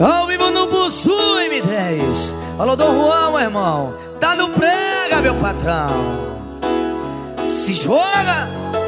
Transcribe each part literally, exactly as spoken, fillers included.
Ao vivo no Bussu M dez. Alô, Dom Juan, meu irmão. Tá no prega, meu patrão. Se joga.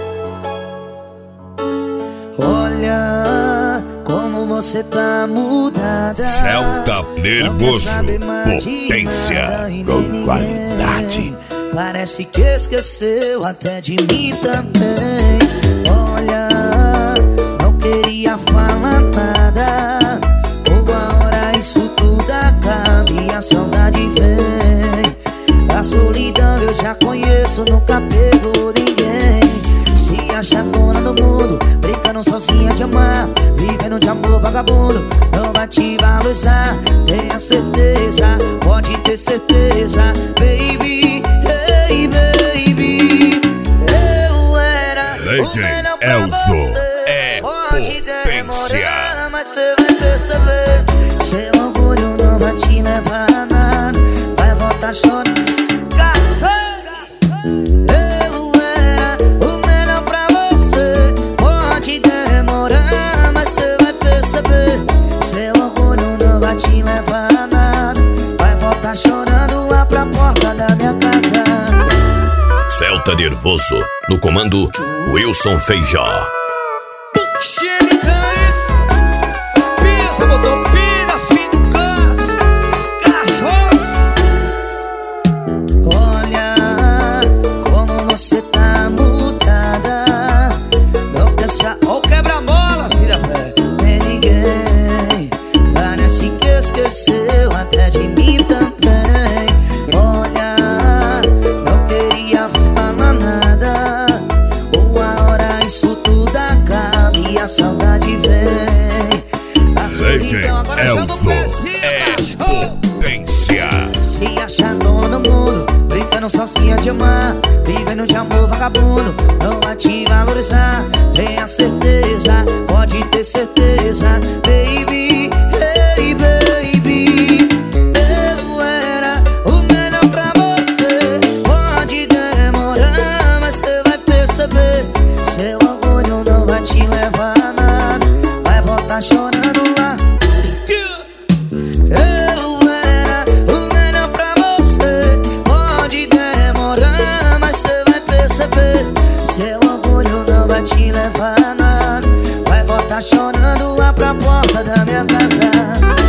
Olha como você tá mudada. Celta nervoso, potência com qualidade. Parece que esqueceu até de mim também. Olha, não queria falar nada. Uma hora isso tudo acaba e a saudade vem. A solidão eu já conheço, nunca pegou ninguém. Se acha dona do mundo, brincando sozinha de amar, vivendo de amor vagabundo, não vai te valorizar. Tenha certeza, pode ter certeza, baby. Hey baby, eu era Legend Elzo é potência. Mas cê vai perceber, seu orgulho não vai te levar a nada, vai voltar chorando. Eu era o melhor pra você, pode demorar, mas cê vai perceber, seu orgulho não vai te levar a nada, vai voltar chorando lá pra porta da minha casa. Celta nervoso, no comando Wilson Feijó. Xenicães, pisa, botou pina, fim do caso, cachorro. Olha como você tá mudada. Não pensa, ó o quebra-mola, filha velha. Nem ninguém, parece que esqueceu até de mim também. Olha, não queria falar nada. Uma hora isso tudo acaba e a saudade vem. A Legend solidão agora já não Elzo precisa, é cachorro. potência. Se acha dona do mundo, brincando sozinha de amar, vivendo de amor vagabundo, não vai te valorizar. Tenha certeza, pode ter certeza, baby. Hey baby, eu era o melhor pra você, pode demorar, mas cê vai perceber, seu orgulho não vai te levar a nada, vai voltar chorando lá. Eu era o melhor pra você, pode demorar, mas cê vai perceber, seu orgulho não vai te levar a nada, vai voltar chorando lá pra porta da minha casa.